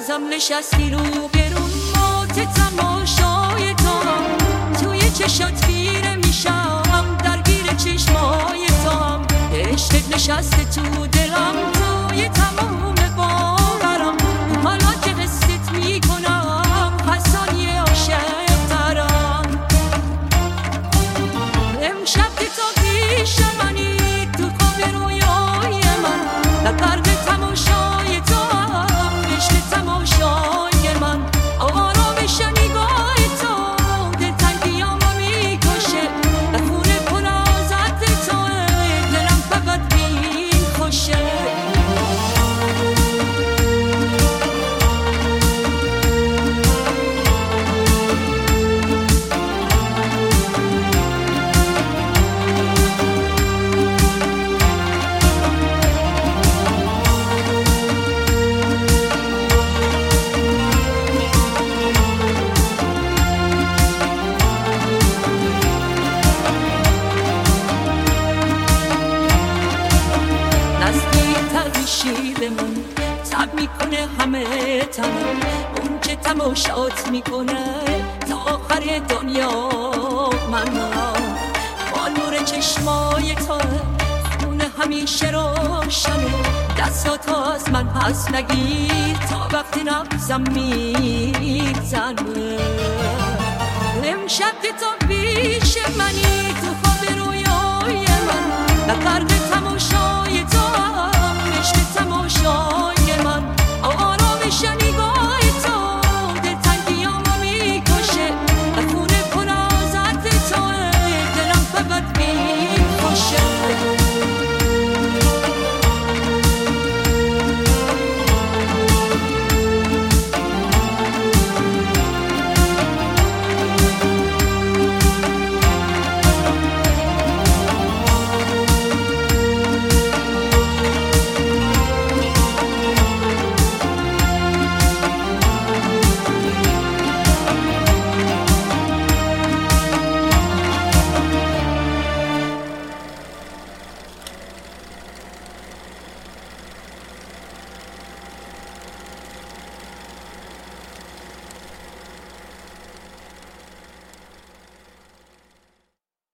بازم نشستی رو برون مات تماشای تو توی چشات خیره میشم درگیر چشمای تو عشقت نشسته تو دلم توی تمام باورم حالا که حست میکنم هر ثانیه عاشق ترم امشب که تو پیش منی تو خواب رویای من در غرق تماشای تو عشق تماشای من آرامش نگاه تو دلتنگیامو میکشه در خونه پر از عطر توه دلم فقط بین خوشه شیر من تب میکنه همه تنم اون که تماشات میکنه تا آخر دنیا من با نور چشمای تو خونه همیشه روشنه دستات از من پس نگیر تا وقتی نبزم میزنه امشب که تو پیش منی تو خواب رویای من